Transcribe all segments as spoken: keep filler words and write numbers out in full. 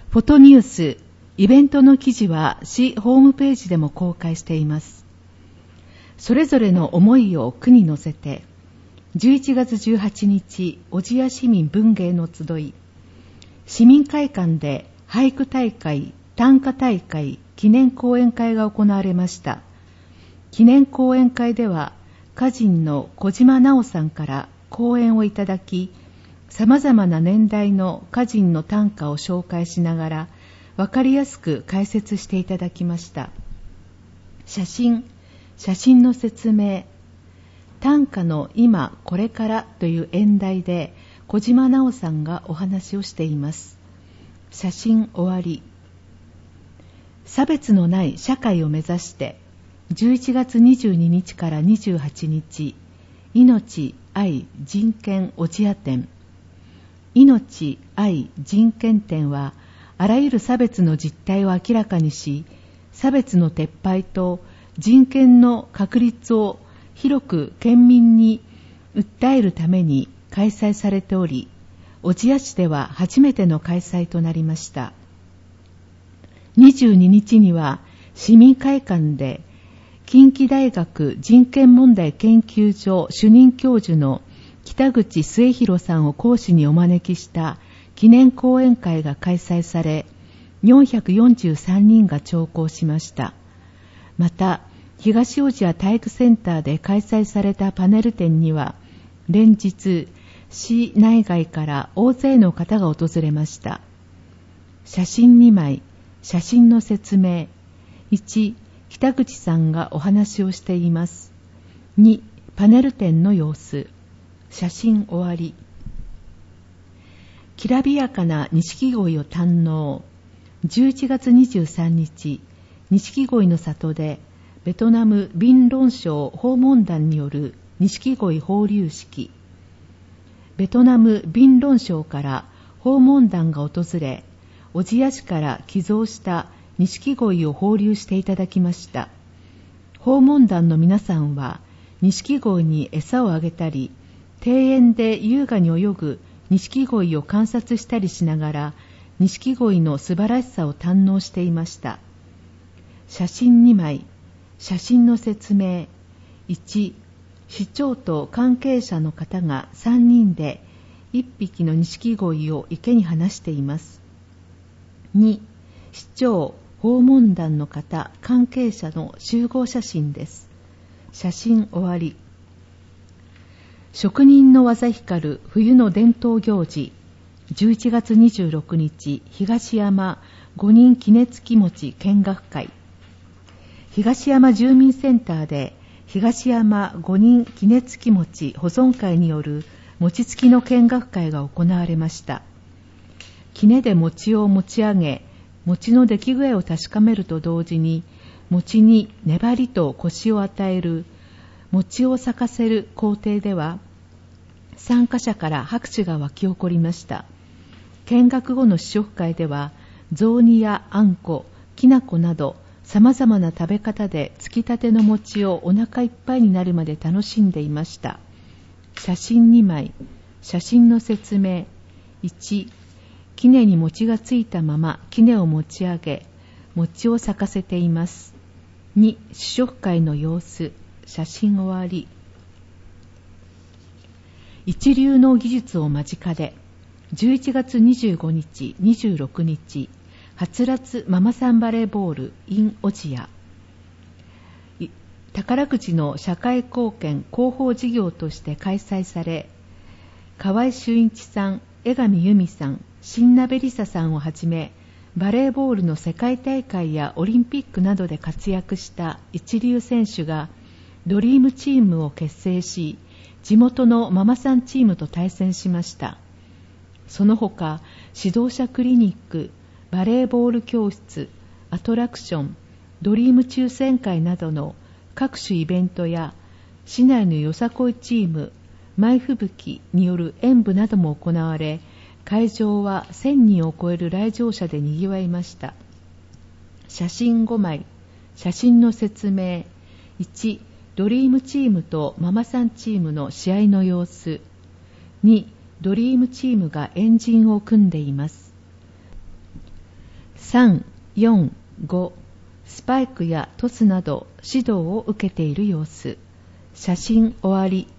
フォトニュース、イベントの記事は市ホームページでも公開しています。それぞれの思いを句に乗せて、じゅういちがつじゅうはちにち、小千谷市民文芸の集い、市民会館で俳句大会、短歌大会、記念講演会が行われました。記念講演会では、歌人の小島直さんから講演をいただき、様々な年代の歌人の短歌を紹介しながら、わかりやすく解説していただきました。写真、写真の説明、短歌の今これからという演題で小島直さんがお話をしています。写真終わり。差別のない社会を目指してじゅういちがつにじゅうににちからにじゅうはちにち、命、愛、人権小千谷展。命、愛、人権展はあらゆる差別の実態を明らかにし、差別の撤廃と人権の確立を広く県民に訴えるために開催されており、小千谷市では初めての開催となりました。にじゅうににちには市民会館で近畿大学人権問題研究所主任教授の北口末広さんを講師にお招きした記念講演会が開催され、よんひゃくよんじゅうさんにんが聴講しました。また、東小千谷体育センターで開催されたパネル展には、連日、市内外から大勢の方が訪れました。写真にまい、写真の説明。いち、北口さんがお話をしています。に、パネル展の様子。写真終わり。きらびやかな錦鯉を堪能。じゅういちがつにじゅうさんにち、錦鯉の里でベトナムビンロン省訪問団による錦鯉放流式。ベトナムビンロン省から訪問団が訪れ、小千谷市から寄贈した錦鯉を放流していただきました。訪問団の皆さんは錦鯉に餌をあげたり、庭園で優雅に泳ぐ錦鯉を観察したりしながら、錦鯉の素晴らしさを堪能していました。写真にまい、写真の説明。いち、市長と関係者の方がさんにんでいっぴきの錦鯉を池に放しています。に、市長、訪問団の方、関係者の集合写真です。写真終わり。職人の技光る冬の伝統行事、じゅういちがつにじゅうろくにち、東山五人杵つき餅見学会。東山住民センターで東山五人杵つき餅保存会による餅つきの見学会が行われました。杵で餅を持ち上げ、餅の出来具合を確かめると同時に、餅に粘りとコシを与える餅を咲かせる工程では、参加者から拍手が沸き起こりました。見学後の試食会では、雑煮やあんこ、きな粉など、様々な食べ方でつきたての餅をお腹いっぱいになるまで楽しんでいました。写真にまい、写真の説明。いち、杵に餅がついたまま杵を持ち上げ、餅を咲かせています。に、試食会の様子。写真終わり。一流の技術を間近で、じゅういちがつにじゅうごにち、にじゅうろくにち、はつらつママさんバレーボール in 小千谷。宝くじの社会貢献広報事業として開催され、河合俊一さん、江上由美さん、新鍋梨沙さんをはじめ、バレーボールの世界大会やオリンピックなどで活躍した一流選手がドリームチームを結成し、地元のママさんチームと対戦しました。その他、指導者クリニック、バレーボール教室、アトラクション、ドリーム抽選会などの各種イベントや、市内のよさこいチーム、舞吹雪による演舞なども行われ、会場はせんにんを超える来場者で賑わいました。写真ごまい、写真の説明。いち、ドリームチームとママさんチームの試合の様子。に、ドリームチームが円陣を組んでいます。 さん、よん、ご、スパイクやトスなど指導を受けている様子。写真終わり。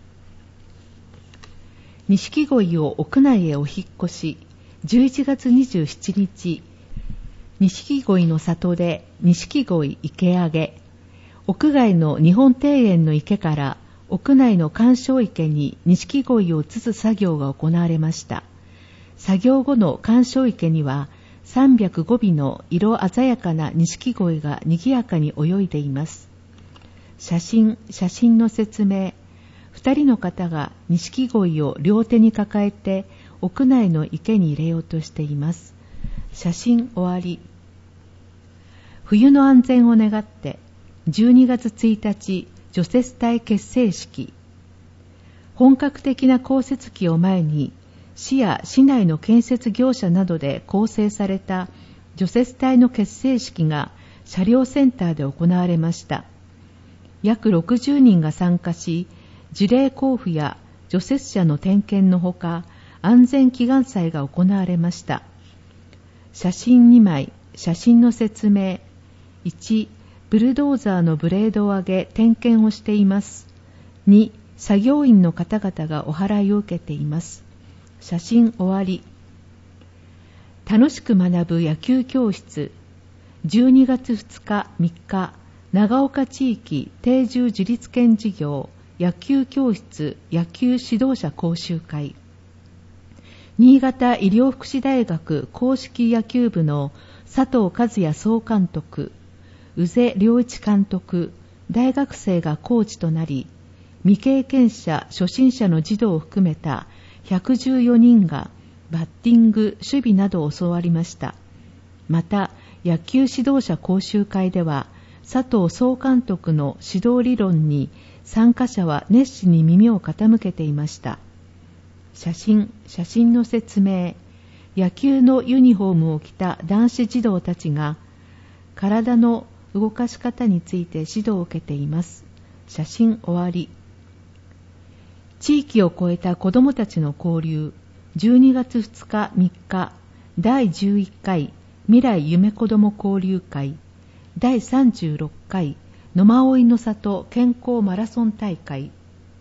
錦鯉を屋内へお引っ越し、じゅういちがつにじゅうしちにち、錦鯉の里で錦鯉池上げ。屋外の日本庭園の池から屋内の観賞池に錦鯉を移す作業が行われました。作業後の観賞池にはさんびゃくごびの色鮮やかな錦鯉が賑やかに泳いでいます。写真、写真の説明。二人の方が錦鯉を両手に抱えて屋内の池に入れようとしています。写真終わり。冬の安全を願ってじゅうにがつついたち除雪隊結成式。本格的な降雪期を前に市や市内の建設業者などで構成された除雪隊の結成式が車両センターで行われました。約ろくじゅうにんが参加し、辞令交付や除雪車の点検のほか、安全祈願祭が行われました。写真にまい、写真の説明。いち、ブルドーザーのブレードを上げ点検をしています。に、作業員の方々がお祓いを受けています。写真終わり。楽しく学ぶ野球教室。じゅうにがつふつかみっか、長岡地域定住自立権事業野球教室野球指導者講習会。新潟医療福祉大学硬式野球部の佐藤和也総監督、宇瀬良一監督、大学生がコーチとなり、未経験者初心者の児童を含めたひゃくじゅうよにんがバッティング、守備などを教わりました。また、野球指導者講習会では、佐藤総監督の指導理論に参加者は熱心に耳を傾けていました。写真、写真の説明。野球のユニフォームを着た男子児童たちが体の動かし方について指導を受けています。写真終わり。地域を超えた子どもたちの交流。じゅうにがつふつかみっか、だいじゅういっかい未来夢子ども交流会。だいさんじゅうろっかい野馬追の里健康マラソン大会。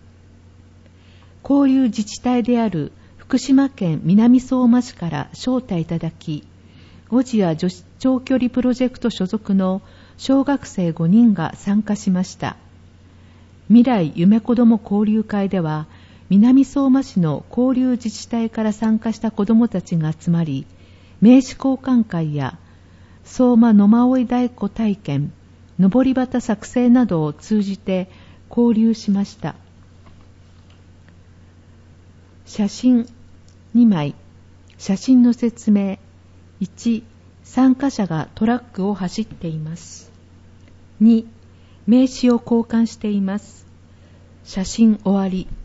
交流自治体である福島県南相馬市から招待いただき、小千谷女子長距離プロジェクト所属の小学生ごにんが参加しました。未来夢子ども交流会では、南相馬市の交流自治体から参加した子どもたちが集まり、名刺交換会や相馬野馬追太鼓体験、登り旗作成などを通じて交流しました。写真にまい、写真の説明。いち、参加者がトラックを走っています。に、名刺を交換しています。写真終わり。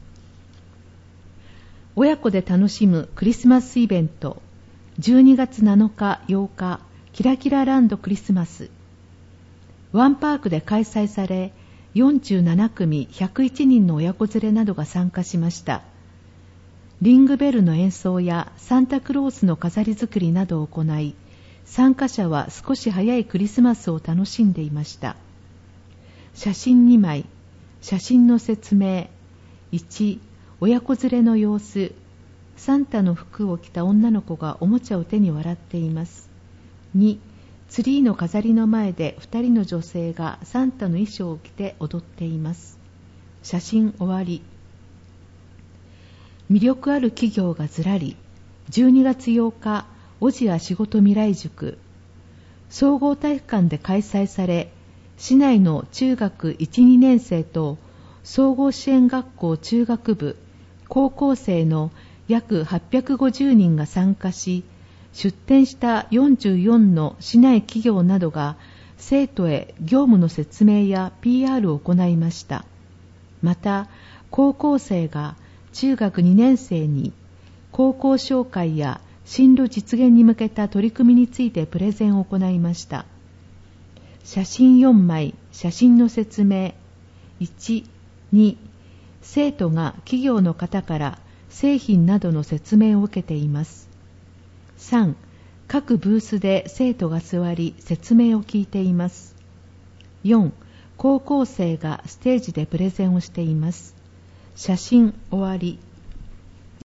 親子で楽しむクリスマスイベント。じゅうにがつなのかようか、キラキラランドクリスマス。ワンパークで開催され、よんじゅうななくみひゃくいちにんの親子連れなどが参加しました。リングベルの演奏やサンタクロースの飾り作りなどを行い、参加者は少し早いクリスマスを楽しんでいました。写真にまい、写真の説明。いち、親子連れの様子。サンタの服を着た女の子がおもちゃを手に笑っています。に、ツリーの飾りの前でふたりの女性がサンタの衣装を着て踊っています。写真終わり。魅力ある企業がずらり。じゅうにがつようか、小千谷仕事未来塾。総合体育館で開催され、市内の中学いち、にねんせいと総合支援学校中学部、高校生の約はっぴゃくごじゅうにんが参加し、出展したよんじゅうよんの市内企業などが生徒へ業務の説明や ピーアール を行いました。また、高校生が中学にねんせいに高校紹介や進路実現に向けた取り組みについてプレゼンを行いました。写真よんまい、写真の説明。いち、に、生徒が企業の方から製品などの説明を受けています。さん、 各ブースで生徒が座り説明を聞いています。よん、高校生がステージでプレゼンをしています。写真終わり。